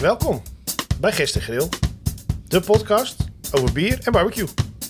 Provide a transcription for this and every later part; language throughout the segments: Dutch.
Welkom bij Gistergrill, de podcast over bier en barbecue.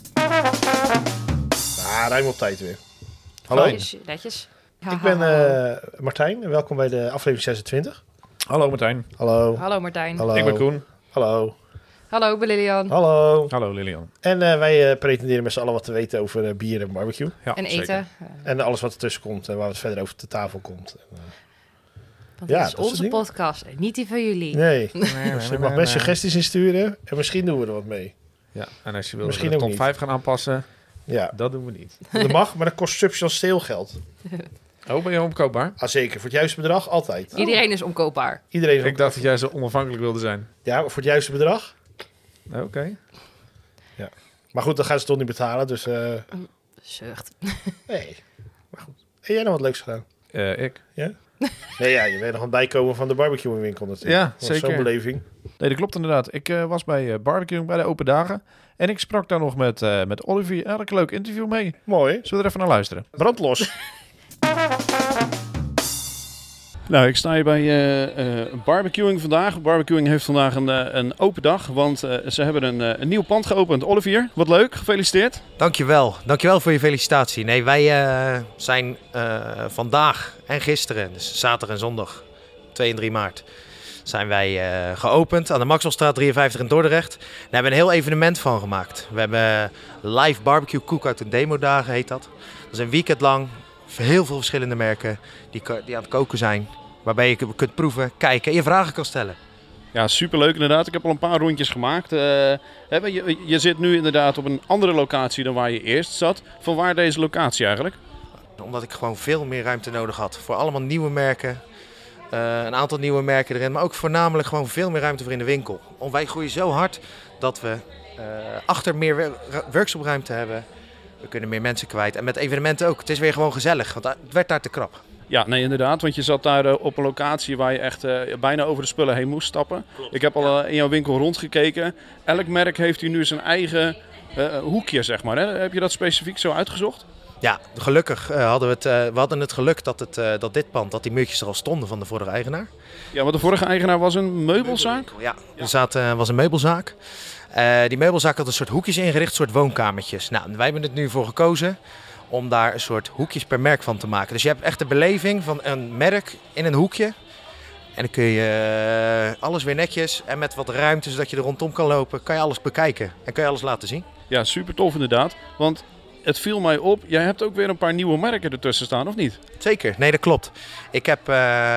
Ruim op tijd weer. Hallo, Netjes. ik ben Martijn en welkom bij de aflevering 26. Hallo Martijn. Hallo. Hallo Martijn. Hallo. Ik ben Koen. Hallo. Hallo, ik ben Lilian. Hallo. Hallo Lilian. En wij pretenderen met z'n allen wat te weten over bier en barbecue. Ja, En zeker. eten. En alles wat ertussen komt en waar het verder over de tafel komt. Want Ja, dit is dat soort onze dingen. podcast en niet die van jullie. Nee, dus je mag best suggesties insturen en misschien doen we er wat mee. Ja, en als je wil Misschien de ook top niet. 5 gaan aanpassen, Ja, dat doen we niet. dat mag, maar dat kost substantieel geld. Oh, ben je omkoopbaar? Ah, zeker, voor het juiste bedrag altijd. Iedereen is omkoopbaar. Iedereen is Ik dacht dat jij zo onafhankelijk wilde zijn. Ja, voor het juiste bedrag. Oké. Maar goed, dan gaan ze toch niet betalen, dus Zucht. nee. Maar goed. Heb jij nog wat leuks gedaan? Ik? Nee, ja, je bent nog aan het bijkomen van de barbecue winkel natuurlijk. Ja, Dat was zeker. zo'n beleving. Nee, dat klopt inderdaad. Ik was bij barbecue bij de open dagen. En ik sprak daar nog met Olivier. Eigenlijk een leuk interview mee. Mooi. Zullen we er even naar luisteren? Brandlos. Nou, ik sta hier bij barbecuing vandaag. Barbecuing heeft vandaag een open dag, want ze hebben een nieuw pand geopend. Olivier, wat leuk. Gefeliciteerd. Dankjewel voor je felicitatie. Nee, wij zijn vandaag en gisteren, dus zaterdag en zondag, 2 en 3 maart, zijn wij geopend aan de Maxwellstraat 53 in Dordrecht. Daar hebben we een heel evenement van gemaakt. We hebben live barbecue cookout en demodagen, heet dat. Dat is een weekend lang, heel veel verschillende merken die aan het koken zijn. Waarbij je kunt proeven, kijken en je vragen kan stellen. Ja, superleuk inderdaad. Ik heb al een paar rondjes gemaakt. Je zit nu inderdaad op een andere locatie dan waar je eerst zat. Vanwaar deze locatie eigenlijk? Omdat ik gewoon veel meer ruimte nodig had. Voor allemaal nieuwe merken. Een aantal nieuwe merken erin. Maar ook voornamelijk gewoon veel meer ruimte voor in de winkel. Want wij groeien zo hard dat we achter meer workshopruimte hebben. We kunnen meer mensen kwijt. En met evenementen ook. Het is weer gewoon gezellig. Want het werd daar te krap. Ja, nee inderdaad. Want je zat daar op een locatie waar je echt bijna over de spullen heen moest stappen. Ik heb al in jouw winkel rondgekeken. Elk merk heeft hier nu zijn eigen hoekje, zeg maar. Hè? Heb je dat specifiek zo uitgezocht? Ja, gelukkig hadden we het geluk dat dit pand, dat die muurtjes er al stonden van de vorige eigenaar. Ja, want de vorige eigenaar was een meubelzaak. Ja, was een meubelzaak. Die meubelzaak had een soort hoekjes ingericht, een soort woonkamertjes. Nou, wij hebben het nu voor gekozen om daar een soort hoekjes per merk van te maken. Dus je hebt echt de beleving van een merk in een hoekje. En dan kun je alles weer netjes en met wat ruimte, zodat je er rondom kan lopen, kan je alles bekijken en kan je alles laten zien. Ja, super tof inderdaad. Want het viel mij op, jij hebt ook weer een paar nieuwe merken ertussen staan, of niet? Zeker, nee dat klopt. Ik heb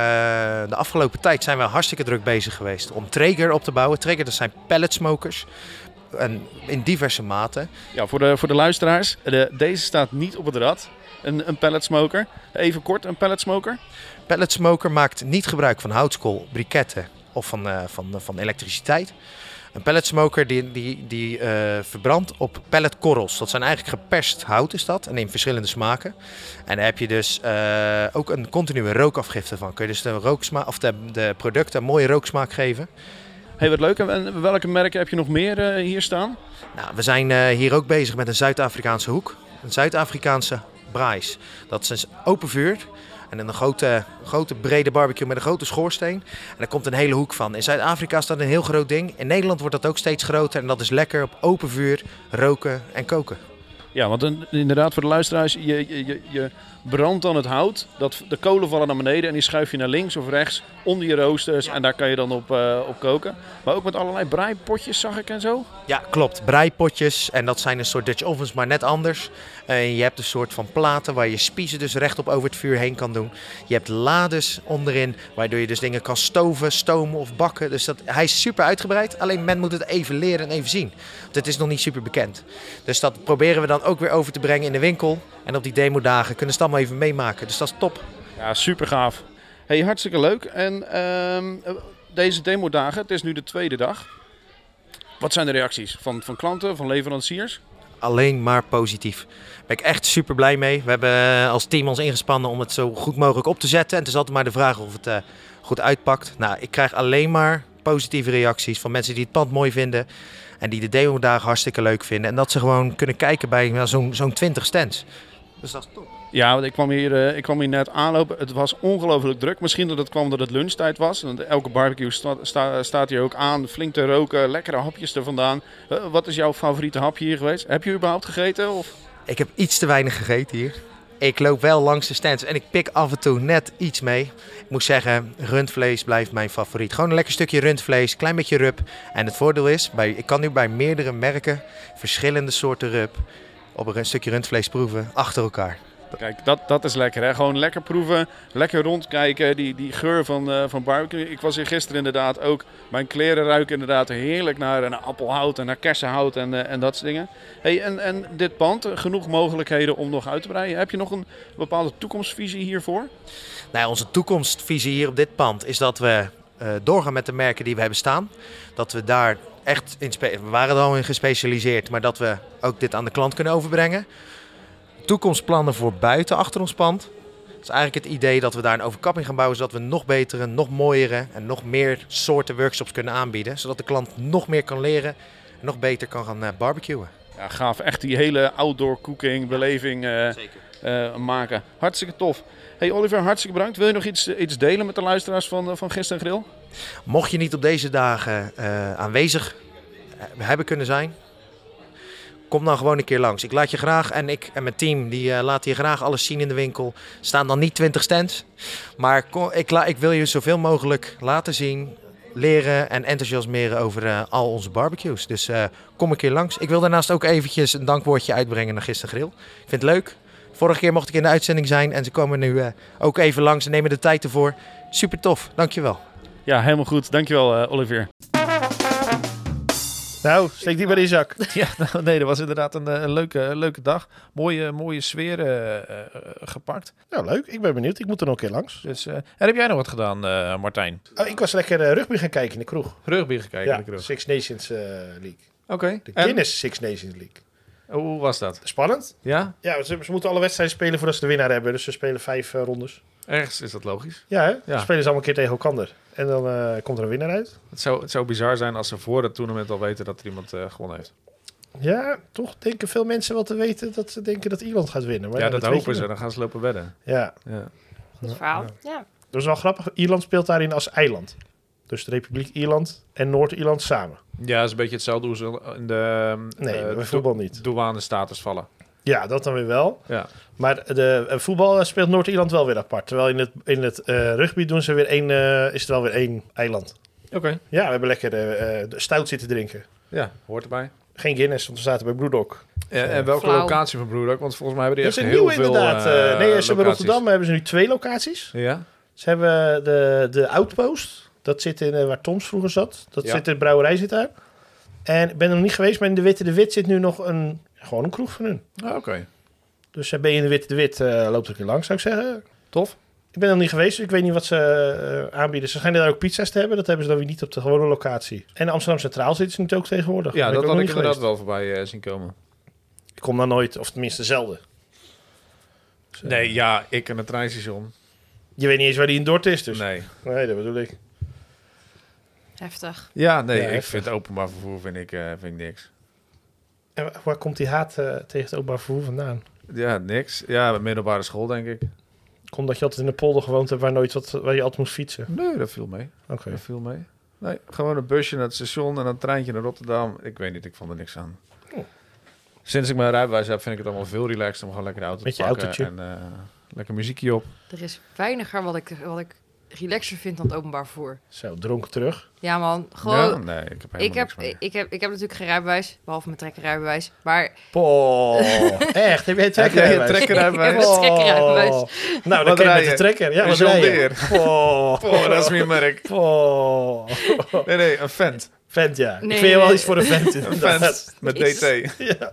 de afgelopen tijd zijn we hartstikke druk bezig geweest om Traeger op te bouwen. Traeger, dat zijn pellet smokers. En in diverse maten. Ja, voor de luisteraars, deze staat niet op het rad, een pelletsmoker. Even kort, een pelletsmoker. Pellet smoker maakt niet gebruik van houtskool, briketten of van elektriciteit. Een pellet smoker die verbrandt op pelletkorrels. Dat zijn eigenlijk geperst hout is dat en in verschillende smaken. En daar heb je dus ook een continue rookafgifte van. Kun je dus de producten een mooie rooksmaak geven. Hey, wat leuk. En welke merken heb je nog meer hier staan? Nou, we zijn hier ook bezig met een Zuid-Afrikaanse hoek. Een Zuid-Afrikaanse braais. Dat is open vuur. En een grote brede barbecue met een grote schoorsteen. En daar komt een hele hoek van. In Zuid-Afrika is dat een heel groot ding. In Nederland wordt dat ook steeds groter. En dat is lekker op open vuur roken en koken. Ja, want inderdaad voor de luisteraars, je brandt dan het hout. De kolen vallen naar beneden en die schuif je naar links of rechts onder je roosters. Ja. En daar kan je dan op koken. Maar ook met allerlei braaipotjes zag ik en zo. Ja, klopt. Braaipotjes. En dat zijn een soort Dutch ovens, maar net anders. Je hebt een soort van platen waar je spiezen dus rechtop over het vuur heen kan doen. Je hebt lades onderin, waardoor je dus dingen kan stoven, stomen of bakken. Dus hij is super uitgebreid. Alleen men moet het even leren en even zien. Want het is nog niet super bekend. Dus dat proberen we dan ook weer over te brengen in de winkel. En op die demodagen kunnen ze het allemaal even meemaken. Dus dat is top. Ja, super gaaf. Hey, hartstikke leuk. En deze demodagen, het is nu de tweede dag. Wat zijn de reacties van klanten, van leveranciers? Alleen maar positief. Daar ben ik echt super blij mee. We hebben als team ons ingespannen om het zo goed mogelijk op te zetten. En het is altijd maar de vraag of het goed uitpakt. Nou, ik krijg alleen maar positieve reacties van mensen die het pand mooi vinden. En die de demodagen hartstikke leuk vinden. En dat ze gewoon kunnen kijken bij zo'n 20 stands. Dus dat is top. Ja, want ik kwam hier net aanlopen. Het was ongelooflijk druk. Misschien dat het kwam dat het lunchtijd was. Want elke barbecue staat hier ook aan. Flink te roken, lekkere hapjes er vandaan. Wat is jouw favoriete hapje hier geweest? Heb je überhaupt gegeten? Of? Ik heb iets te weinig gegeten hier. Ik loop wel langs de stands en ik pik af en toe net iets mee. Ik moet zeggen, rundvlees blijft mijn favoriet. Gewoon een lekker stukje rundvlees, klein beetje rub. En het voordeel is, ik kan nu bij meerdere merken verschillende soorten rub op een stukje rundvlees proeven achter elkaar. Kijk, dat is lekker, hè? Gewoon lekker proeven, lekker rondkijken, die geur van barbecue. Ik was hier gisteren inderdaad ook, mijn kleren ruiken inderdaad heerlijk naar appelhout en naar kersenhout en dat soort dingen. Hey, en dit pand, genoeg mogelijkheden om nog uit te breiden. Heb je nog een bepaalde toekomstvisie hiervoor? Nou ja, onze toekomstvisie hier op dit pand is dat we doorgaan met de merken die we hebben staan. Dat we daar echt we waren er al in gespecialiseerd, maar dat we ook dit aan de klant kunnen overbrengen. Toekomstplannen voor buiten achter ons pand. Het is eigenlijk het idee dat we daar een overkapping gaan bouwen, zodat we nog betere, nog mooiere en nog meer soorten workshops kunnen aanbieden. Zodat de klant nog meer kan leren en nog beter kan gaan barbecuen. Ja, gaaf. Echt die hele outdoor cooking beleving maken. Hartstikke tof. Hey Oliver, hartstikke bedankt. Wil je nog iets delen met de luisteraars van Gist en Grill? Mocht je niet op deze dagen aanwezig hebben kunnen zijn, kom dan gewoon een keer langs. Ik laat je graag, en ik en mijn team, die laten je graag alles zien in de winkel. Staan dan niet 20 stands, maar ik wil je zoveel mogelijk laten zien, leren en enthousiasmeren over al onze barbecues. Dus kom een keer langs. Ik wil daarnaast ook eventjes een dankwoordje uitbrengen naar Gist en Grill. Ik vind het leuk. Vorige keer mocht ik in de uitzending zijn en ze komen nu ook even langs en nemen de tijd ervoor. Super tof, dankjewel. Ja, helemaal goed. Dankjewel Olivier. Nou, steek die maar in je zak. Ja, nou, nee, dat was inderdaad een leuke dag. Mooie sfeer gepakt. Nou, leuk. Ik ben benieuwd. Ik moet er nog een keer langs. Dus, en heb jij nog wat gedaan, Martijn? Oh, ik was lekker rugby gaan kijken in de kroeg. Rugby gekeken? Ja, in de kroeg. Six Nations League. Oké. De En? Guinness Six Nations League. Hoe was dat? Spannend. Ja? Ja, ze moeten alle wedstrijden spelen voordat ze de winnaar hebben. Dus ze spelen 5 rondes. Ergens is dat logisch. Ja, hè? Ja. Dan spelen ze allemaal een keer tegen elkaar. En dan komt er een winnaar uit. Het zou bizar zijn als ze voor het toernooi al weten dat er iemand gewonnen heeft. Ja, toch denken veel mensen wel te weten dat ze denken dat Ierland gaat winnen. Maar Ja, dat weet je hopen ze. niet. Dan gaan ze lopen wedden. Ja, Ja. Goed verhaal. Ja. dat is wel grappig. Ierland speelt daarin als eiland. Dus de Republiek Ierland en Noord-Ierland samen. Ja, dat is een beetje hetzelfde hoe ze in de Nee, bij voetbal niet. douane-status vallen. Ja, dat dan weer wel. Ja. Maar de voetbal speelt Noord-Ierland wel weer apart. Terwijl in het rugby doen ze weer is het wel weer één eiland. Oké. Ja, we hebben lekker stout zitten drinken. Ja, hoort erbij. Geen Guinness, want we zaten bij Brewdog. En welke Flauw. locatie van Broedok? Want volgens mij hebben die Dat echt is een heel nieuwe veel inderdaad. Nee, ze hebben locaties. Rotterdam hebben ze nu 2 locaties. Ja? Ze hebben de Outpost. Dat zit in waar Toms vroeger zat. Dat Ja. zit in de brouwerij zit daar. En ik ben er nog niet geweest, maar in de Witte de Wit zit nu nog gewoon een kroeg van hun. Ah, oké. Dus ben je in de Witte de Wit, loopt er een keer langs, zou ik zeggen. Tof. Ik ben er nog niet geweest, dus ik weet niet wat ze aanbieden. Ze schijnen daar ook pizza's te hebben. Dat hebben ze dan weer niet op de gewone locatie. En Amsterdam Centraal zitten ze natuurlijk ook tegenwoordig. Ja, Daar dat ben had ook ik nog niet inderdaad geweest. wel voorbij zien komen. Ik kom daar nooit, of tenminste zelden. Dus, Nee, ja, ik en het treinstation. Je weet niet eens waar die in Dordt is, dus. Nee. Nee, dat bedoel ik. Heftig. Ja, nee, Ja, ik heftig. vind openbaar vervoer vind ik niks. En waar komt die haat tegen het openbaar vervoer vandaan? Ja, niks. Ja, middelbare school denk ik. Komt dat je altijd in een polder gewoond hebt waar je altijd moest fietsen? Nee, dat viel mee. Oké. Dat viel mee. Nee, gewoon een busje naar het station en een treintje naar Rotterdam. Ik weet niet, ik vond er niks aan. Oh. Sinds ik mijn rijbewijs heb, vind ik het allemaal veel relaxed om gewoon lekker de auto Met te je pakken. autootje. En lekker muziekje op. Er is weiniger wat ik relaxer vind dan het openbaar vervoer. Zo, dronken terug. Ja man, Ja, gewoon... nee, ik heb helemaal Ik heb, niks mee. ik heb natuurlijk geen rijbewijs, behalve mijn trekkerrijbewijs. Maar Poh, echt? Heb jij een Heb jij een trekkerrijbewijs? trekkerrijbewijs? Ik heb een trekkerrijbewijs. Oh. Nou, dan Wat kan je rij met de je? trekker. Ja, Een wat John rij je? Deere. Poh. Oh, dat is mijn merk. Poh. Nee, een vent. Vent, ja. Nee. Ik vind je wel iets voor een vent. Een inderdaad. vent met Jezus. DT. Ja.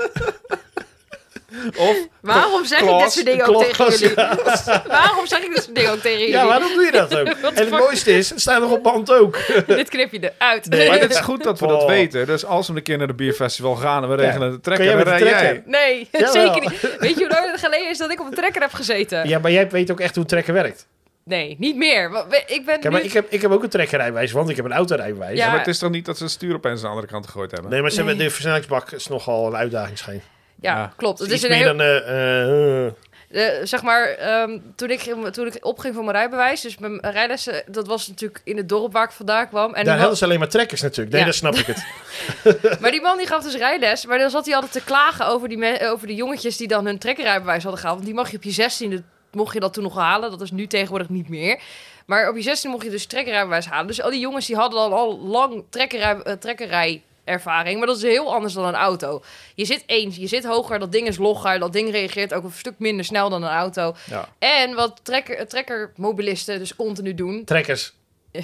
Of waarom zeg ik Klaas, dit soort dingen ook tegen Klaas, jullie? Waarom zeg ik dit soort dingen ook tegen jullie? Ja, waarom doe je dat ook? What the En het fuck? mooiste is, het staat nog op band ook. Dit knip je eruit. Nee. Maar het is goed dat we dat Oh. weten. Dus als we een keer naar de bierfestival gaan en we regelen de Kan trekker, jij dan met de rij trekker? jij. Nee, Jawel. zeker niet. Weet je hoe lang het geleden is dat ik op een trekker heb gezeten? Ja, maar jij weet ook echt hoe een trekker werkt. Nee, niet meer. Ik ben Kijk, maar nu... ik heb ook een trekkerrijbewijs, want ik heb een autorijbewijs. Ja. Maar het is toch niet dat ze het stuur opeens aan de andere kant gegooid hebben? Nee, maar ze hebben Nee. de versnellingsbak is nogal een uitdaging schijn. Ja. klopt. Het Iets is een meer heel... dan... zeg maar, toen ik opging voor mijn rijbewijs, dus mijn rijlessen, dat was natuurlijk in het dorp waar ik vandaan kwam. En Daar hadden ze alleen maar trekkers natuurlijk. Nee, Ja. dat snap ik het. Maar die man die gaf dus rijles, maar dan zat hij altijd te klagen over die jongetjes die dan hun trekkerrijbewijs hadden gehaald. Want die mag je op je 16e, mocht je dat toen nog halen. Dat is nu tegenwoordig niet meer. Maar op je 16e mocht je dus trekkerrijbewijs halen. Dus al die jongens die hadden dan al lang trekkerrijervaring. Maar dat is heel anders dan een auto. Je zit hoger, dat ding is logger. Dat ding reageert ook een stuk minder snel dan een auto. Ja. En wat trekkermobilisten dus continu doen. Trekkers.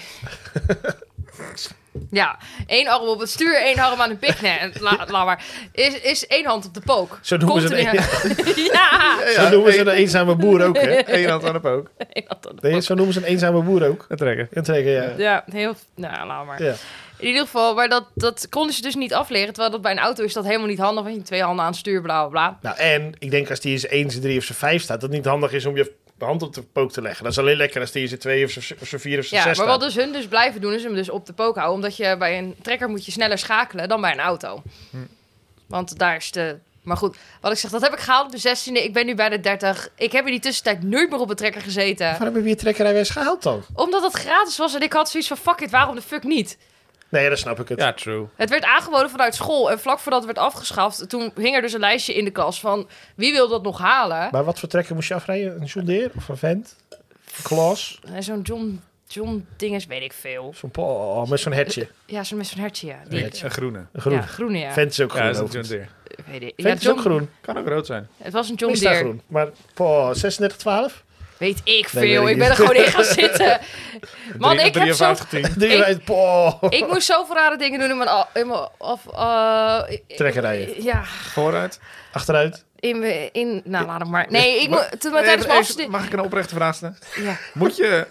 Ja, 1 arm op het stuur, 1 arm aan de pik. Nee, laat maar. Is 1 hand op de pook. Zo noemen ze Continu. Ja. Zo noemen ze een eenzame boer ook, hè? Eén hand aan de pook. 1 hand op de Nee, pook. zo noemen ze een eenzame boer ook. Het trekken. Een trekker, ja. Ja, heel... Nou, laat maar. Ja. In ieder geval, maar dat konden ze dus niet afleren. Terwijl dat bij een auto is dat helemaal niet handig. Want je 2 handen aan het stuur, bla, bla, bla. Nou, en ik denk als die in zijn 1, zijn 3 of zijn 5 staat, dat het niet handig is om je hand op de pook te leggen. Dat is alleen lekker als die in zijn 2 of zijn 4 of zijn 6 Ja, maar staat. wat dus hun dus blijven doen, is hem dus op de pook houden. Omdat je bij een trekker moet je sneller schakelen dan bij een auto. Want daar is de... Maar goed, wat ik zeg, dat heb ik gehaald op de 16e. Ik ben nu bij de 30. Ik heb in die tussentijd nooit meer op een trekker gezeten. Waarom heb je je trekkerrijbewijs gehaald dan? Omdat het gratis was en ik had zoiets van, fuck it, waarom de fuck niet? Nee, dat snap ik het. Ja, true. Het werd aangeboden vanuit school. En vlak voordat het werd afgeschaft, toen hing er dus een lijstje in de klas van wie wil dat nog halen. Maar wat voor trekker moest je afrijden? Een John Deere of een Vent? Een Claas? En zo'n John dinges, weet ik veel. Zo'n Paul met zo'n hertje. Ja, met zo'n hertje, ja. Die, Een groene. Een groen. Ja, groene, ja. Vent is ook groen. Ja, dat is een overigens. John Deere. Weet ik. Ja, Vent is ook groen. Kan ook rood zijn. Het was een John Is daar Deere. groen. Maar Paul, 3612? Weet ik veel. weet ik ik ben niet. er gewoon in gaan zitten. Man, ik heb zo... 5310. Paul. Ik moest zoveel rare dingen doen in mijn Trekkerrijden. Ja, Vooruit. Achteruit. nou laat het maar. Nee, toen tijdens mijn afstuderen... Mag ik een oprechte vraag stellen? Ja, Moet je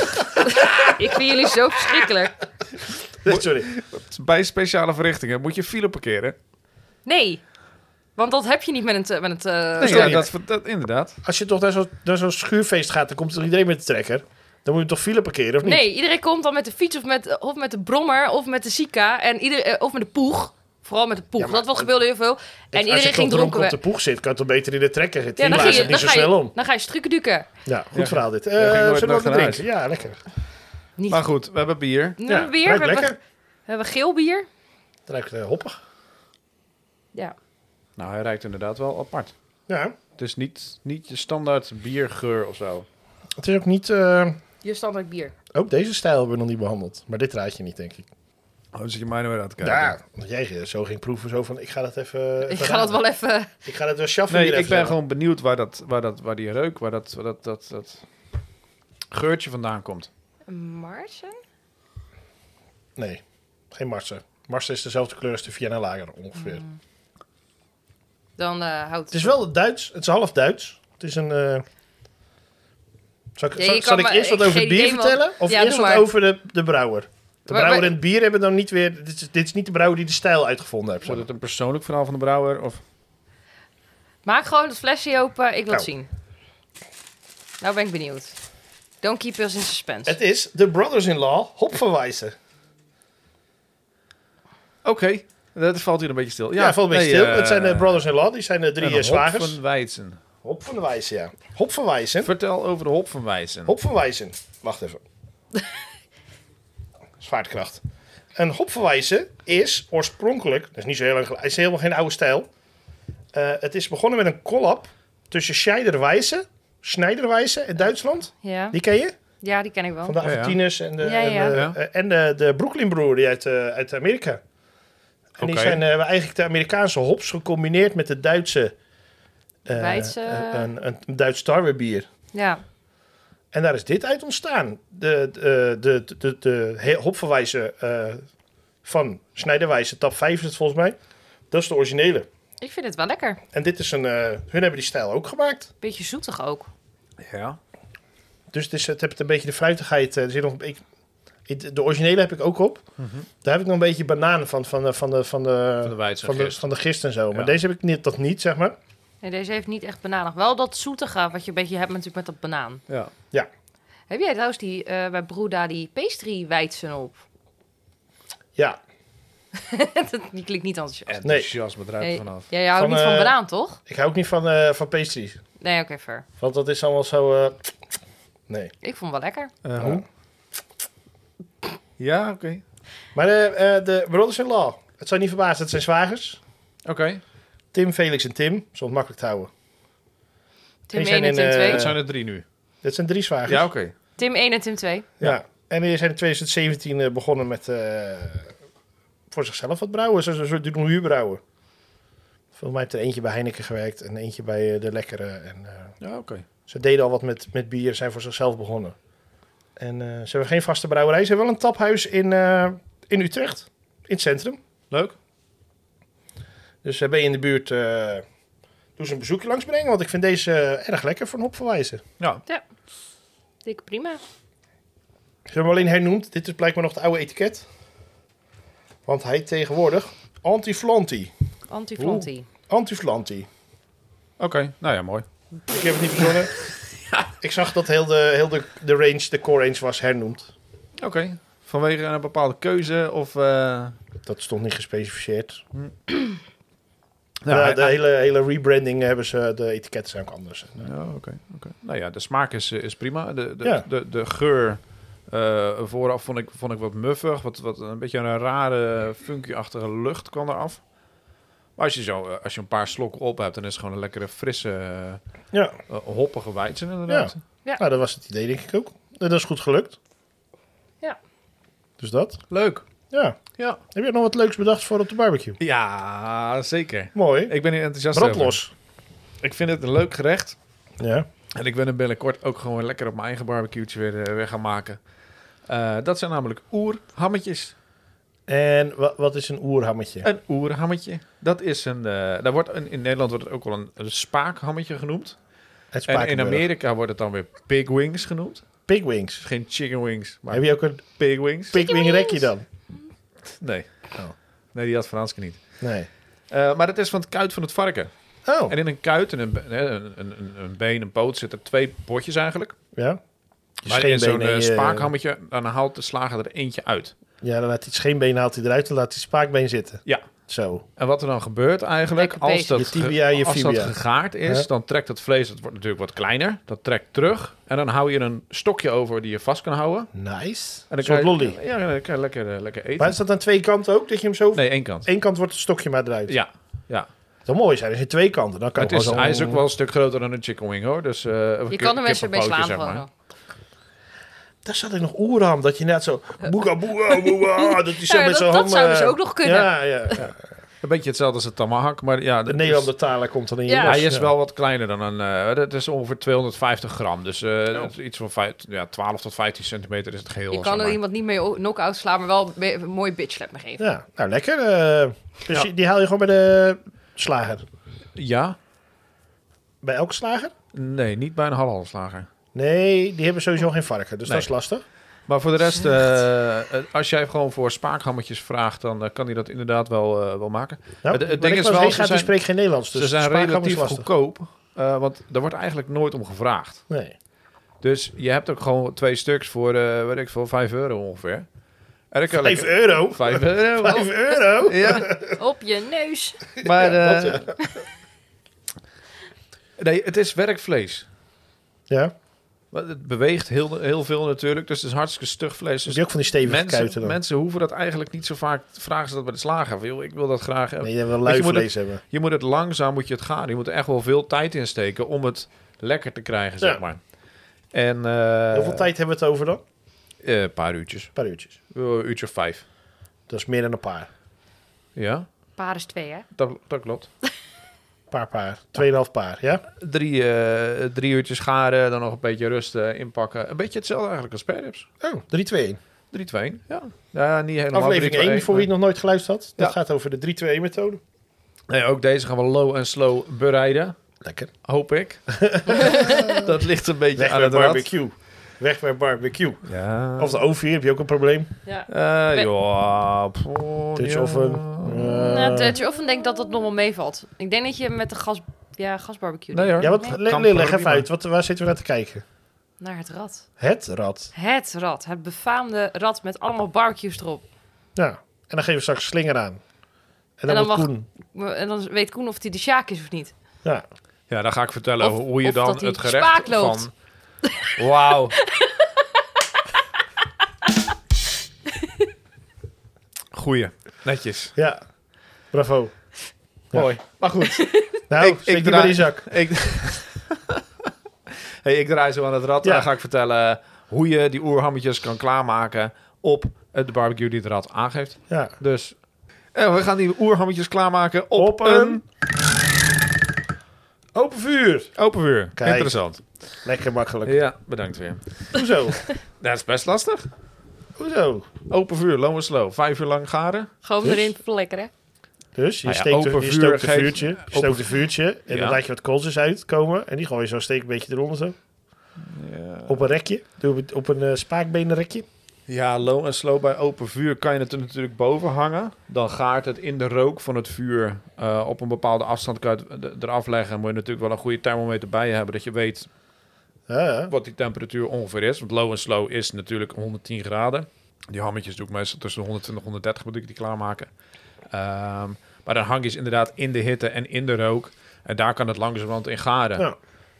ik vind jullie zo verschrikkelijk. Sorry. bij speciale verrichtingen, moet je file parkeren? Nee, want dat heb je niet met het... Nee, sorry. ja, dat inderdaad. Als je toch naar zo'n schuurfeest gaat, dan komt toch iedereen met de trekker? Dan moet je toch file parkeren, of niet? Nee, iedereen komt dan met de fiets of met de brommer of met de Sika of met de poeg. Vooral met de poeg. Ja, maar- dat gebeurde heel veel. En Als iedereen je ging toch dronken dronken op de poeg zit, kan het toch beter in de trekker zitten? Ja, Die blazen het niet zo snel om. dan ga je struikenduken. Ja, goed Ja, verhaal dit. ging nooit Zullen we nog wat naar drinken? Ja, lekker. Niet. Maar goed, we hebben bier. Nu Ja, hebben we bier. ruikt We lekker. hebben geel bier. Het ruikt hoppig. Ja. Nou, hij ruikt inderdaad wel apart. Ja. Het is niet je standaard biergeur of zo. Het is ook niet... Je standaard bier. Ook deze stijl hebben we nog niet behandeld. Maar dit raad je niet, denk ik. Oh, dan zit je mij nou weer aan te kijken. Ja, want jij zo ging proeven zo van... Ik ga dat even Ik ga dat wel even... Ik ga dat wel schaffen. Nee, hier ik even ben zo. gewoon benieuwd waar die reuk, waar dat geurtje vandaan komt. Marsen? Nee, geen Marsen. Marsen is dezelfde kleur als de Vienna Lager ongeveer. Dan houdt Het is wel Duits. Het is half Duits. Het is een... Zal Ja, je ik kan maar- eerst wat ik over geen het bier idee, man. vertellen? Of Ja, eerst doe wat maar. over de brouwer? De Maar- brouwer maar- en het bier hebben dan niet weer... Dit is niet de brouwer die de stijl uitgevonden heeft. Wordt het een persoonlijk verhaal van de brouwer? Of... Maak gewoon het flesje open. Ik wil het Nou. zien. Nou ben ik benieuwd. Don't keep us in suspense. Het is de Brothers-in-Law Hopverwijzen. Oké, dat valt hier een beetje stil. Ja, valt een beetje stil. Het zijn de Brothers-in-Law. Die zijn de drie een zwagers. Hopfenwijzen. Hopverwijzen, ja. Hopverwijzen. Vertel over de hopfenwijzen. Hopverwijzen. Wacht even. Zwaartekracht. Een hopverwijzen is oorspronkelijk, dat is niet zo heel lang geleden, is helemaal geen oude stijl. Het is begonnen met een collab tussen Schneiderwijze in Duitsland. Ja. Die ken je? Ja, die ken ik wel. Van de Ja, ja. Argentiners en de, Ja. en de Brooklyn Brewery uit Amerika. En die Oké. zijn eigenlijk de Amerikaanse hops gecombineerd met de Duitse Wijze. een Duits starwebier. Ja. En daar is dit uit ontstaan. De hopverwijzen van Schneiderwijze, tap 5 is het volgens mij. Dat is de originele. Ik vind het wel lekker. En dit is hun hebben die stijl ook gemaakt. Beetje zoetig ook. Ja. Dus het heeft een beetje de fruitigheid. Er zit nog de originele heb ik ook op. Daar heb ik nog een beetje banaan van de wijze en gist. van de gist en zo. Maar Ja. deze heb ik dat niet, zeg maar. Nee, deze heeft niet echt bananig. Wel dat zoetige wat je een beetje hebt natuurlijk met dat banaan. Ja. Heb jij trouwens bij Bruda die pastry weizen op? Ja. Die klinkt niet enthousiast. Enthousiasme eruit Nee. vanaf. Ja, jij houdt Van, niet van banaan, toch? Ik hou ook niet van pastries. Nee, oké, fair. Want dat is allemaal zo... nee. Ik vond het wel lekker. Hoe? Ja, oké. Maar de brothers-in-law. Het zou niet verbazen, het zijn zwagers. Oké. Tim, Felix en Tim. Soms makkelijk te houden. Tim Die 1 zijn en Tim in, 2. Het zijn er 3 nu. Dit zijn 3 zwagers. Ja, oké. Tim 1 en Tim 2. Ja. En die zijn in 2017 begonnen met voor zichzelf wat brouwen. Ze doen huurbrouwen. Volgens mij heeft er eentje bij Heineken gewerkt en eentje bij De Lekkere. En, Ja, oké. ze deden al wat met bier, zijn voor zichzelf begonnen. En ze hebben geen vaste brouwerij. Ze hebben wel een taphuis in Utrecht, in het centrum. Leuk. Dus ben je in de buurt, doe ze een bezoekje langsbrengen. Want ik vind deze erg lekker voor een hopverwijzen. Ja. Dik prima. Ze hebben hem alleen hernoemd. Dit is blijkbaar nog het oude etiket. Want hij heet tegenwoordig Anti-Flanty. Anti-flanty. Anti-Flanty. Oké, nou ja, mooi. Ik heb het niet verzonnen. Ik zag dat heel de range, de core range was hernoemd. Oké. Vanwege een bepaalde keuze of... Dat stond niet gespecificeerd. Nou, de hele rebranding hebben ze, de etiketten zijn ook anders. Ja, oké. Nou ja, de smaak is prima. Ja. De geur vooraf vond ik wat muffig. Wat een beetje een rare, funky-achtige lucht kwam eraf. Maar als je een paar slokken op hebt, dan is het gewoon een lekkere, frisse, hoppige weizen inderdaad. Ja. Nou, dat was het idee denk ik ook. Dat is goed gelukt. Ja. Dus dat. Leuk. Ja. Ja. Heb je nog wat leuks bedacht voor op de barbecue? Ja, zeker. Mooi. Ik ben hier enthousiast over. Brandlos. Ik vind het een leuk gerecht. Ja. En ik ben er binnenkort ook gewoon lekker op mijn eigen barbecue'tje weer gaan maken. Dat zijn namelijk oerhammetjes. En wat is een oerhammetje? Een oerhammetje. Dat is in Nederland wordt het ook wel een spaakhammetje genoemd. Het En in Spakenburg. Amerika wordt het dan weer pig wings genoemd. Pig wings. Dus geen chicken wings, maar Heb je ook een pig wings. pig wing rekje dan? Nee. Oh. Nee, die had Franske niet. Nee. Maar het is van het kuit van het varken. Oh. En in een kuit, en een been, een poot, zitten 2 potjes eigenlijk. Ja. Maar in zo'n Scheenbeen en je- spaakhammetje, dan haalt de slager er eentje uit. Ja, dan laat hij het scheenbeen haalt hij eruit en laat hij het spaakbeen zitten. Ja. Zo. En wat er dan gebeurt eigenlijk, Lekker als dat, Je tibia, je als dat fibia. gegaard is, Ja. dan trekt het vlees, het wordt natuurlijk wat kleiner, dat trekt terug. En dan hou je een stokje over die je vast kan houden. Nice. En dan Een soort kan je- lolly. Ja, dan kan je lekker eten. Maar is dat aan 2 kanten ook? Dat je hem zo... Nee, 1 kant. Eén kant wordt het stokje maar eruit. Ja. Het zou mooi zijn als je 2 kanten. Dan kan Het het is, gewoon hij zo- is ook wel een stuk groter dan een chicken wing hoor. Dus, Je kan er mensen mee slaan gewoon. Daar zat ik nog oerham. Dat je net zo... Boega, boega, boega. Dat die zo Ja, met zo'n dat hand, zou dus ook nog kunnen. Ja. Een beetje hetzelfde als een tomahawk, maar ja. De Neandertaler komt dan in je Ja. los. Hij is wel wat kleiner dan een... het is ongeveer 250 gram. Dus iets van 12 tot 15 centimeter is het geheel. Je kan zeg er maar. iemand niet mee knock-out slaan, maar wel een mooie bitch slap mee geven. Ja, nou lekker. Dus Ja. die haal je gewoon bij de slager. Ja? Bij elke slager? Nee, niet bij een halal-slager. Nee, die hebben sowieso geen varken. Dus Nee. dat is lastig. Maar voor de rest, als jij gewoon voor spaakhammetjes vraagt, dan kan hij dat inderdaad wel maken. Nou, Het het ding is wel, die spreekt geen Nederlands. Dus ze zijn spaarkam is relatief lastig. goedkoop, want daar wordt eigenlijk nooit om gevraagd. Nee. Dus je hebt ook gewoon 2 stuks voor, weet ik veel, €5 ongeveer. En dan kan je €5? lekker- €5. €5? Ja, Op je neus. maar Wat, ja. nee, het is werkvlees. Ja. Maar het beweegt heel veel natuurlijk, dus het is hartstikke stug vlees. Dus Dus die ook van die stevige kuiten dan. mensen hoeven dat eigenlijk niet zo vaak, vragen ze dat bij de slager. Van, joh, ik wil dat graag hebben. Nee, je wil Want je moet luivlees hebben. Je moet het langzaam moet je het garen. Je moet er echt wel veel tijd in steken om het lekker te krijgen, zeg Ja. maar. En, Hoeveel tijd hebben we het over dan? Een paar uurtjes. Een paar uurtjes. Een uurtje of 5. Dat is meer dan een paar. Ja, Paar is 2, hè? dat klopt. Paar. 2,5 paar, ja? 3 uurtjes garen, dan nog een beetje rust inpakken. Een beetje hetzelfde eigenlijk als spareribs. Oh, 3-2-1. 3-2. Ja. Ja, niet helemaal Aflevering 3-2-1, 1, voor wie het nog nooit geluisterd had. Dat Ja. gaat over de 3-2-1 methode. Nee, ook deze gaan we low en slow bereiden. Lekker. Hoop ik. Dat ligt een beetje Weg aan bij het rad. barbecue. Weg bij barbecue. Ja. Of de oven, heb je ook een probleem? Ja. Ja. Dutch ja. oven. Nou, Dutch oven denk dat dat nog wel meevalt. Ik denk dat je met de gasbarbecue Nee hoor. Ja, wat, Kan leg even prima. uit. Waar zitten we naar te kijken? naar het rad. Het rad. Het rad. Het befaamde rad met allemaal barbecues erop. Ja. En dan geven we straks een slinger aan. En dan, En dan wordt mag- Koen... En dan weet Koen of hij de Sjaak is of niet. Ja. Ja, dan ga ik vertellen Of- hoe je of dan dat hij het gerecht spaak loopt. van... Wauw. Goeie. Netjes. Ja. Bravo. Ja. Mooi. Maar goed. Nou, Ik steek die draai- maar in je zak. Ik draai zo aan het rad. Ja. En dan ga ik vertellen hoe je die oerhammetjes kan klaarmaken op de barbecue die het rad aangeeft. Ja. Dus we gaan die oerhammetjes klaarmaken Op een open vuur. open vuur. Kijk. Interessant. Lekker makkelijk. Ja, bedankt weer. Hoezo? Dat is best lastig. Hoezo? Open vuur, low en slow. 5 uur lang garen. Gewoon Dus? erin flikkeren. Dus je Nou ja, steekt open je vuur stookt een geeft- vuurtje. Je open stookt een vuurtje. En Ja. dan laat je wat kooltjes uitkomen. En die gooi je zo steek een beetje eronder zo. Ja. Op een rekje. Op een spaakbenenrekje. Ja, low en slow bij open vuur kan je het er natuurlijk boven hangen. Dan gaart het in de rook van het vuur. Op een bepaalde afstand kan je het eraf leggen. Moet je natuurlijk wel een goede thermometer bij je hebben. Dat je weet Ja. wat die temperatuur ongeveer is. Want low en slow is natuurlijk 110 graden. Die hammetjes doe ik meestal tussen 120 en 130 moet ik die klaarmaken. Maar dan hang je ze inderdaad in de hitte en in de rook. En daar kan het langzamerhand in garen. Ja.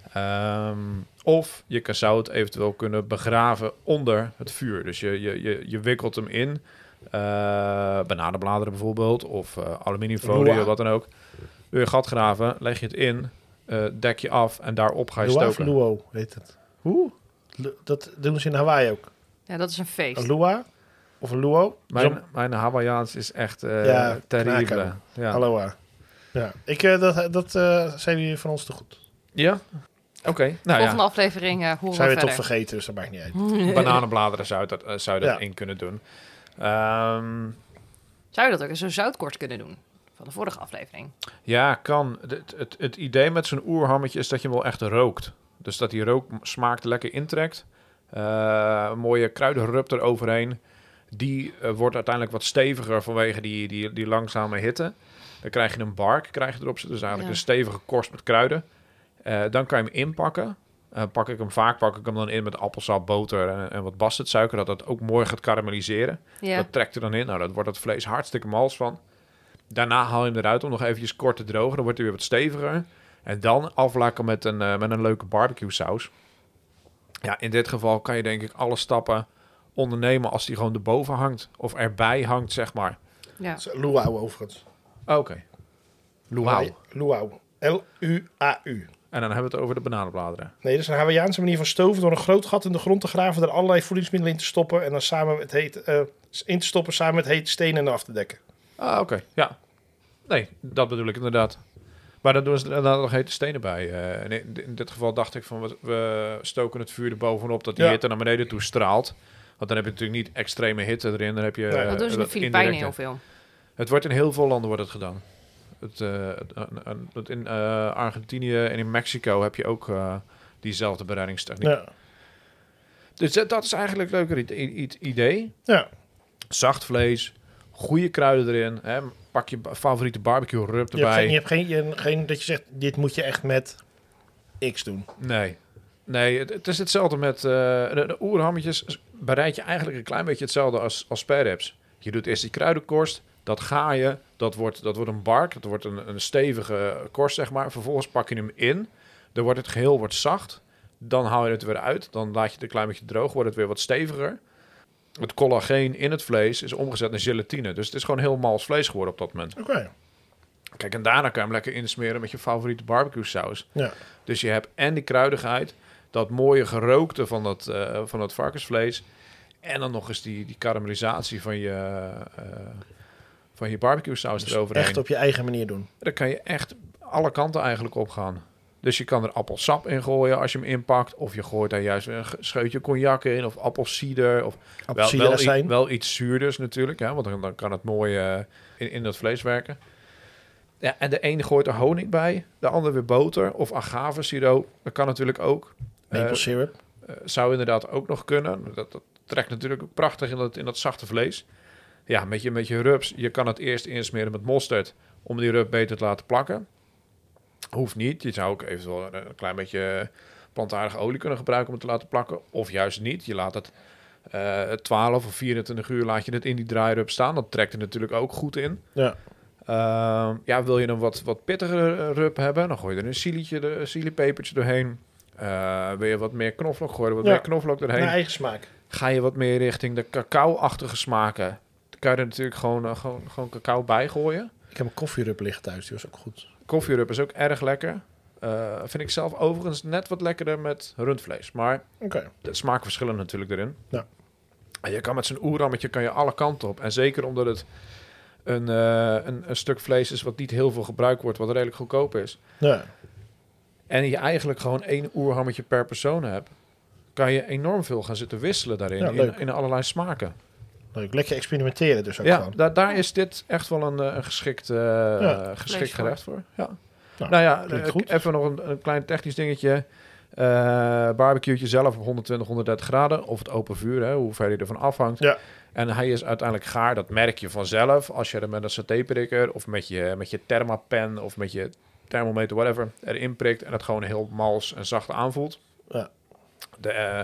Of je zou het eventueel kunnen begraven onder het vuur. Dus je wikkelt hem in. Bananenbladeren bijvoorbeeld. Of aluminiumfolie, Lua. wat dan ook. Doe je gat graven, leg je het in. Dek je af en daarop ga je Lua of stoken. Luo heet het. Hoe? Dat doen ze in Hawaii ook. Ja, dat is een feest. Een Lua of een Luo. Mijn Hawaiiaans is echt Ja, terrible. knaken. Ja. Aloha. Ja. Dat zijn jullie van ons te goed. Ja? Oké. Nou Volgende ja, aflevering horen Zijn we we toch verder. vergeten, dus dat maakt niet uit. bananenbladeren zou je dat Ja. in kunnen doen. Zou je dat ook eens een zoutkorst kunnen doen? Van de vorige aflevering. Ja, kan. Het idee met zo'n oerhammetje is dat je hem wel echt rookt. Dus dat die rooksmaak er lekker intrekt. Een mooie kruidenrub eroverheen. Die wordt uiteindelijk wat steviger vanwege die langzame hitte. Dan krijg je een bark erop zitten. Dus eigenlijk Ja. een stevige korst met kruiden. Dan kan je hem inpakken. Pak ik hem dan in met appelsap, boter en wat bastardsuiker. Dat het ook mooi gaat karamelliseren. Ja. Dat trekt er dan in. Nou, dat wordt het vlees hartstikke mals van. Daarna haal je hem eruit om nog eventjes kort te drogen. Dan wordt hij weer wat steviger. En dan aflakken met een leuke barbecue saus. Ja, in dit geval kan je denk ik alle stappen ondernemen als die gewoon erboven hangt. Of erbij hangt, zeg maar. Ja. Dat is Luau overigens. Oké. Luau. Luau. L-U-A-U. En dan hebben we het over de bananenbladeren. Nee, dat is een Hawaïaanse manier van stoven door een groot gat in de grond te graven, er allerlei voedingsmiddelen in te stoppen en dan samen met samen met hete stenen en af te dekken. Oké. Ja. Nee, dat bedoel ik inderdaad. Maar dan doen ze er inderdaad nog hete stenen bij. En in dit geval dacht ik van, we stoken het vuur er bovenop dat die Ja. hitte naar beneden toe straalt. Want dan heb je natuurlijk niet extreme hitte erin. Dan heb je, Nee. Dat doen ze in de wat Filipijnen indirecte. heel veel. Het wordt in heel veel landen wordt het gedaan. In Argentinië en in Mexico heb je ook diezelfde bereidingstechniek. Ja. Dus dat is eigenlijk een leuker idee. Ja. Zacht vlees, goede kruiden erin. Hè. Pak je favoriete barbecue rub Je erbij. hebt geen dat je zegt, dit moet je echt met X doen. Nee, het is hetzelfde met de oerhammetjes. Bereid je eigenlijk een klein beetje hetzelfde als spare ribs. Je doet eerst die kruidenkorst. Dat ga je. Dat wordt een bark. Dat wordt een stevige korst, zeg maar. Vervolgens pak je hem in. Dan wordt het geheel zacht. Dan haal je het weer uit. Dan laat je het een klein beetje droog. Wordt het weer wat steviger. Het collageen in het vlees is omgezet naar gelatine. Dus het is gewoon heel mals vlees geworden op dat moment. Oké. Kijk, en daarna kan je hem lekker insmeren met je favoriete barbecue saus. Ja. Dus je hebt en die kruidigheid, dat mooie gerookte van dat varkensvlees. En dan nog eens die karamellisatie van je barbecue saus Dus eroverheen. echt op je eigen manier doen. Dan kan je echt alle kanten eigenlijk op gaan. Dus je kan er appelsap in gooien als je hem inpakt. Of je gooit daar juist een scheutje cognac in. Of appelsieder. Of Appelsiederazijn. wel iets zuurders natuurlijk. Hè, want dan kan het mooi in dat vlees werken. Ja, en de ene gooit er honing bij. De ander weer boter. Of agavesiroop. Dat kan natuurlijk ook. Maple syrup. Zou inderdaad ook nog kunnen. Dat trekt natuurlijk ook prachtig in dat zachte vlees. Ja, met je rubs. Je kan het eerst insmeren met mosterd. Om die rub beter te laten plakken. Hoeft niet. Je zou ook eventueel een klein beetje plantaardige olie kunnen gebruiken om het te laten plakken. Of juist niet. Je laat het 12 of 24 uur laat je het in die dry-rub staan. Dat trekt er natuurlijk ook goed in. Ja. Wil je een wat pittigere rub hebben, dan gooi je er een chilipepertje doorheen. Wil je wat meer knoflook, gooi je er wat meer knoflook doorheen. Naar eigen smaak. Ga je wat meer richting de cacao-achtige smaken, dan kan je er natuurlijk gewoon cacao bij gooien. Ik heb een koffierub liggen thuis, die was ook goed. Koffierub is ook erg lekker. Vind ik zelf overigens net wat lekkerder met rundvlees. Maar Oké. de smaken verschillen natuurlijk erin. Ja. En je kan met zo'n oerrammetje kan je alle kanten op. En zeker omdat het een stuk vlees is wat niet heel veel gebruikt wordt, wat redelijk goedkoop is. Ja. En je eigenlijk gewoon 1 oerhammetje per persoon hebt, kan je enorm veel gaan zitten wisselen daarin. Ja, leuk. In allerlei smaken. Leuk. Lekker experimenteren dus ook Ja, gewoon. daar is dit echt wel een geschikt Vlees voor. gerecht voor. Ja. Nou, klinkt goed. Even nog een klein technisch dingetje. Barbecueetje zelf op 120, 130 graden. Of het open vuur, hè, hoe ver je ervan afhangt. Ja. En hij is uiteindelijk gaar. Dat merk je vanzelf. Als je er met een satéprikker of met je thermapen of met je thermometer, whatever, erin prikt. En het gewoon heel mals en zacht aanvoelt. Ja. De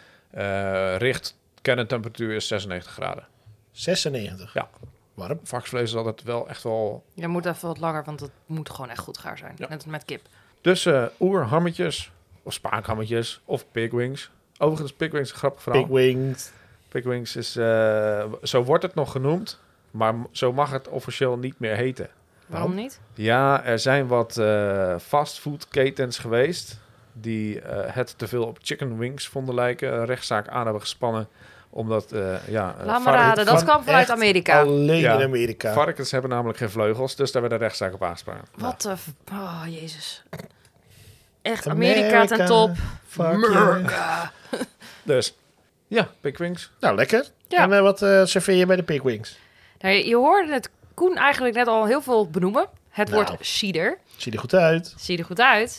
kerntemperatuur is 96 graden. 96. Ja. Warm. Varkensvlees is altijd wel echt wel... Je moet even wat langer, want het moet gewoon echt goed gaar zijn. Ja. Net als met kip. Dus oerhammetjes of spaakhammetjes of pigwings. Overigens, pigwings is een grappig verhaal. Big wings. Pigwings is, zo wordt het nog genoemd, maar zo mag het officieel niet meer heten. Waarom niet? Ja, er zijn wat fastfoodketens geweest die het te veel op chicken wings vonden lijken. Een rechtszaak aan hebben gespannen, omdat Laat me raden, dat kwam vanuit echt Amerika. Alleen Ja. in Amerika. varkens hebben namelijk geen vleugels, dus daar werd een rechtszaak op aangespannen. Wat de... Oh, jezus. Echt, Amerika ten top. Fuck Amerika. Dus, ja, pigwings. Nou, lekker. Ja. En wat serveer je bij de Big Wings? Nou, je hoorde het Koen eigenlijk net al heel veel benoemen. Het Nou. woord cider. Ziet er goed uit. Ziet er goed uit.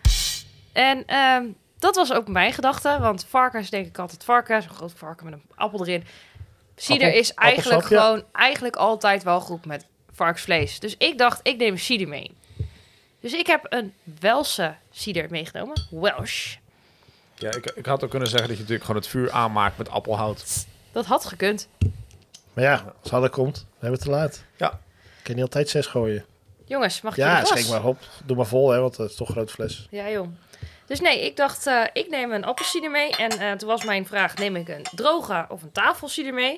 En dat was ook mijn gedachte. Want varkens, denk ik altijd varkens. Een groot varken met een appel erin. Cider Appel- is eigenlijk appelsap, ja. gewoon eigenlijk altijd wel goed met varkensvlees. Dus ik dacht, ik neem cider mee. Dus ik heb een Welse cider meegenomen. Welsh. Ja, ik had ook kunnen zeggen dat je natuurlijk gewoon het vuur aanmaakt met appelhout. Dat had gekund. Maar ja, als Hadden komt, dan hebben we het te laat. Ja. Ik kan niet altijd 6 gooien. Jongens, mag ik Ja, jullie glas? schenk maar op. Doe maar vol, hè, want het is toch een grote fles. Ja, joh. Dus nee, ik dacht, ik neem een appelcider mee. En toen was mijn vraag, neem ik een droge of een tafelcider mee?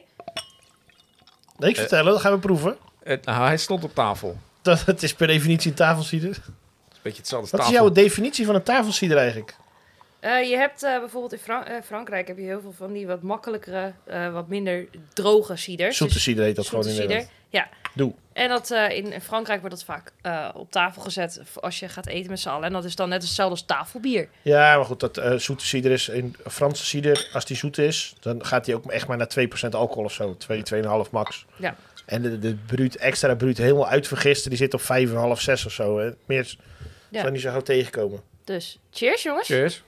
Niks vertellen, dat gaan we proeven. Hij stond op tafel. Het is per definitie een tafelcider. Een beetje hetzelfde Wat als is tafel. jouw definitie van een tafelcider eigenlijk? Je hebt bijvoorbeeld in Frankrijk heb je heel veel van die wat makkelijkere, wat minder droge ciders. Zoete Dus cider heet dat zoete gewoon in cider. Nederland. Ja. Doe. En dat, in Frankrijk wordt dat vaak op tafel gezet als je gaat eten met z'n allen. En dat is dan net hetzelfde als tafelbier. Ja, maar goed, dat zoete cider is in Franse cider. Als die zoet is, dan gaat die ook echt maar naar 2% alcohol of zo. 2,5 max. Ja. En de bruut, extra bruut, helemaal uitvergisten, die zit op 5,5, 6 of zo. Hè. Meer Ja. zou niet zo gauw tegenkomen. Dus cheers jongens. Cheers.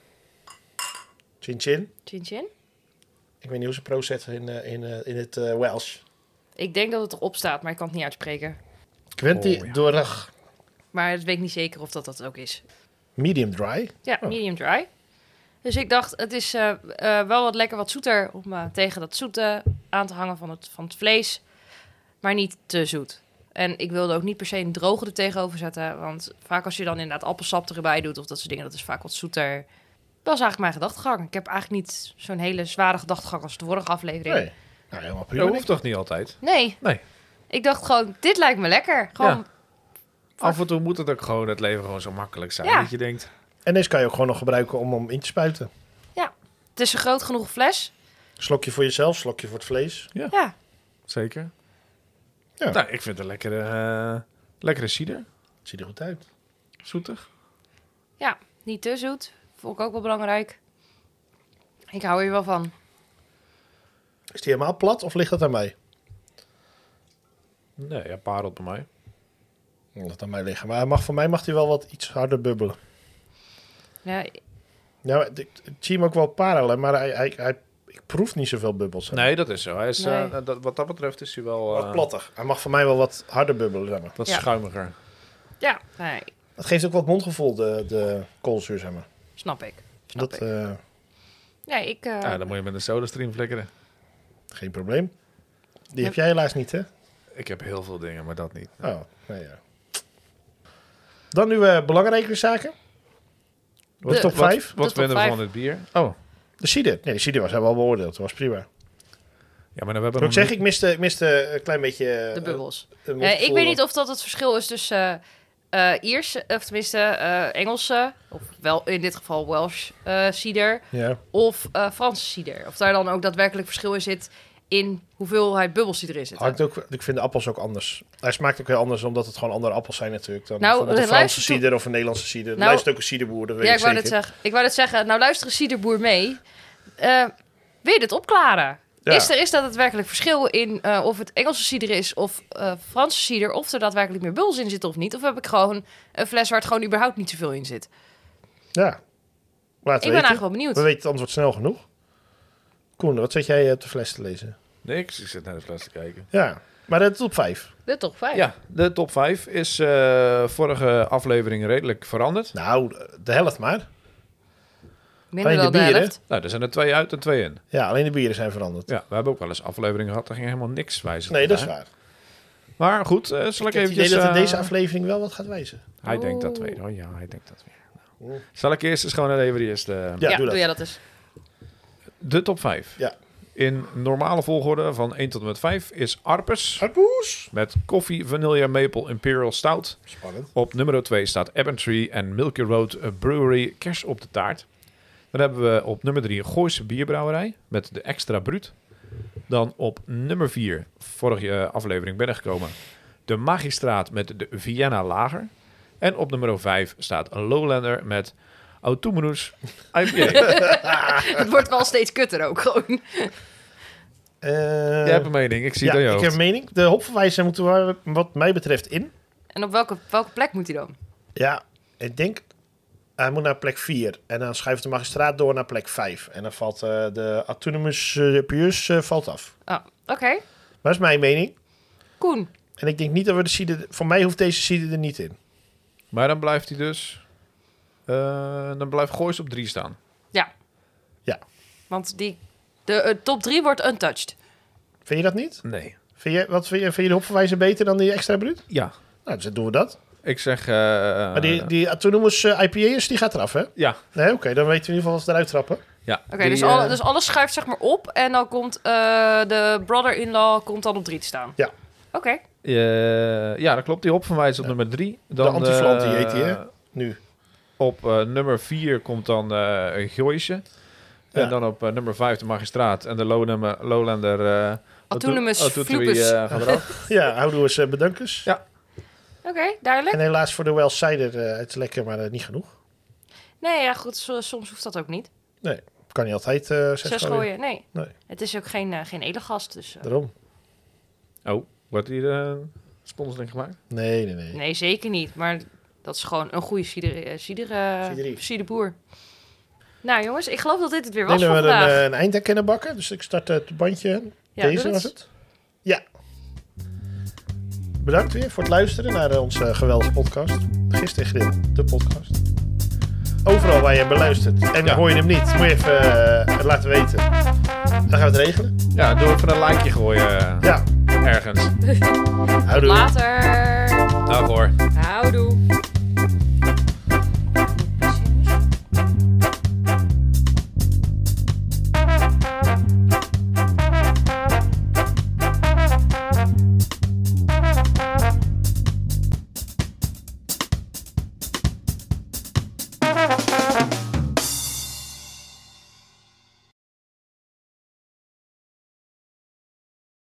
Chin chin. Chin chin. Ik weet niet hoe ze proost in het Welsh. Ik denk dat het erop staat, maar ik kan het niet uitspreken. Quinty Oh, ja. Dorag Maar het weet ik niet zeker of dat ook is. medium dry. Ja, Oh. medium dry. Dus ik dacht, het is wel wat lekker wat zoeter om tegen dat zoete aan te hangen van het vlees. Maar niet te zoet. En ik wilde ook niet per se een droge er tegenover zetten. Want vaak als je dan inderdaad appelsap erbij doet of dat soort dingen, dat is vaak wat zoeter. Dat was eigenlijk mijn gedachtegang. Ik heb eigenlijk niet zo'n hele zware gedachtegang als de vorige aflevering. Nee. Nou, helemaal prima. Dat hoeft toch niet altijd? Nee. Nee. Ik dacht gewoon, dit lijkt me lekker. Gewoon, Ja. Af en toe moet het ook gewoon het leven gewoon zo makkelijk zijn. Ja. Dat je denkt, En deze kan je ook gewoon nog gebruiken om in te spuiten. het is een groot genoeg fles. Slokje voor jezelf, slokje voor het vlees. Ja, zeker. Ja. Nou, ik vind het een lekkere cider. Ziet er goed uit. Zoetig. niet te zoet. Vond ik ook wel belangrijk. Ik hou hier wel van. Is die helemaal plat of ligt dat aan mij? Nee, ja, parelt bij mij. Dat aan mij liggen. Maar voor mij mag hij wel wat iets harder bubbelen. Ja, Nou, ik zie hem ook wel parelen, maar ik proef niet zoveel bubbels. Nee, dat is zo. Hij is, Nee. wat dat betreft is hij wel Wat plattig. Hij mag voor mij wel wat harder bubbelen, zeg maar. wat Ja. schuimiger. ja, nee, Het geeft ook wat mondgevoel, de koolzuur, zeg maar. snap ik. Dat, Ja, ik... Ja, dan moet je met een SodaStream flikkeren. Geen probleem. Die heb jij helaas niet, hè? Ik heb heel veel dingen, maar dat niet. Oh, nee, ja. Dan nu belangrijke zaken. De top 5. Wat top vinden we 5. van het bier? Oh, De cider. Nee, de cider hebben we al beoordeeld. Dat was prima. ja, maar dan hebben we Wat ik zeg, ik miste een klein beetje... de bubbels. een Ik mondvol- weet niet of dat het verschil is tussen Ierse, of tenminste Engelse, of wel in dit geval Welsh cider, Ja. of Franse cider. Of daar dan ook daadwerkelijk verschil in zit in hoeveelheid bubbels die erin zitten. Hangt ook, ik vind de appels ook anders. Hij smaakt ook heel anders, omdat het gewoon andere appels zijn natuurlijk. Dan Nou, bijvoorbeeld een luister Franse toe- cider of een Nederlandse cider. Nou, Luistert ook een ciderboer, dat weet Ja, ik ik wou zeker. net zeggen. Nou, luister een ciderboer mee. Wil je dit opklaren? Ja. Is er daadwerkelijk verschil in of het Engelse cider is of Franse cider, of er daadwerkelijk meer bubbels in zitten of niet? Of heb ik gewoon een fles waar het gewoon überhaupt niet zoveel in zit? Ja. Laat Ik ben eigenlijk wel benieuwd. We weten het antwoord snel genoeg. Koen, wat zet jij op de fles te lezen? niks. Ik zit naar de fles te kijken. Ja, maar de top 5. De top 5. Ja, de top 5 is vorige aflevering redelijk veranderd. Nou, de helft maar. Minder Alleen dan de de bieren? helft. Nou, er zijn er 2 uit en 2 in. Ja, alleen de bieren zijn veranderd. Ja, we hebben ook wel eens afleveringen gehad, daar ging helemaal niks wijzigen. Nee, dat is Hè? waar. Maar goed, zal ik Ik heb het eventjes... idee dat in deze aflevering wel wat gaat wijzen. Hij denkt dat Oeh. weer. Oh ja, hij denkt dat weer. Nou. Zal ik eerst eens gewoon even de eerste... Ja, Ja, doe dat. jij dat eens. De top 5. Ja. In normale volgorde van 1 tot en met 5 is Arpes Arpoes. met koffie, vanilla, maple, imperial stout. Spannend. Op nummer 2 staat Abentry en Milky Road Brewery kers op de taart. Dan hebben we op nummer 3 Gooise Bierbrouwerij met de Extra Brut. Dan op nummer 4, vorige aflevering binnengekomen, de Magistraat met de Vienna Lager. En op nummer 5 staat Lowlander met Autumnus IPA. Het wordt wel steeds kutter ook gewoon. Jij hebt een mening, ik zie ja, het aan je ik hoofd. heb een mening. De hopverwijzer moeten we wat mij betreft in. En op welke plek moet hij dan? Ja, ik denk... Hij moet naar plek 4. En dan schuift de magistraat door naar plek 5. En dan valt de Autonomous Pius valt af. Oh, oké. Dat is mijn mening. Koen. En ik denk niet dat we de cider... Voor mij hoeft deze cider er niet in. Maar dan blijft hij dus... dan blijft Goois op 3 staan. Want de top 3 wordt untouched. Vind je dat niet? Nee. Vind je de hopverwijzer beter dan die extra bruut? Ja, Nou, dus dan doen we dat. ik zeg... Maar die Autonomous IPA'ers, die gaat eraf, hè? Ja, Nee, oké. Dan weten we in ieder geval wat ze eruit trappen. ja. Oké, Die, dus alles schuift zeg maar op. En dan komt de brother-in-law komt dan op 3 te staan. Ja. Oké. ja, dat klopt. Die hopverwijs op nummer 3. Dan, de antiflant, die heet die, hè? Nu. Op nummer 4 komt dan Gooisje. Ja. En dan op nummer 5 de Magistraat. En de Lowlander... Autonomous Autotui, Flupus. gaat eraf. Ja, houden we eens bedankers. Ja. Oké, duidelijk. En helaas voor de Welsh cider, het is lekker, maar niet genoeg. Nee, ja goed, soms hoeft dat ook niet. Nee, kan niet altijd 6 Zes gooien. gooien, nee. Nee. Het is ook geen edelgast, dus... Daarom. Oh, wordt hier sponsoring gemaakt? Nee. Nee, zeker niet. Maar dat is gewoon een goede Ciderie. ciderboer. Nou jongens, ik geloof dat dit het weer Ik was denk voor dat we vandaag. een eind aan kunnen bakken. Dus ik start het bandje. Ja, Deze doe was het. het. Ja. Bedankt weer voor het luisteren naar onze geweldige podcast. Gist en Grill, de podcast. Overal waar je hem beluistert en Ja. hoor je hem niet, moet je even laten weten. Dan gaan we het regelen. Ja, doe even een likeje gooien Ja, ergens. houdoe. Later. Daarvoor. Houdoe.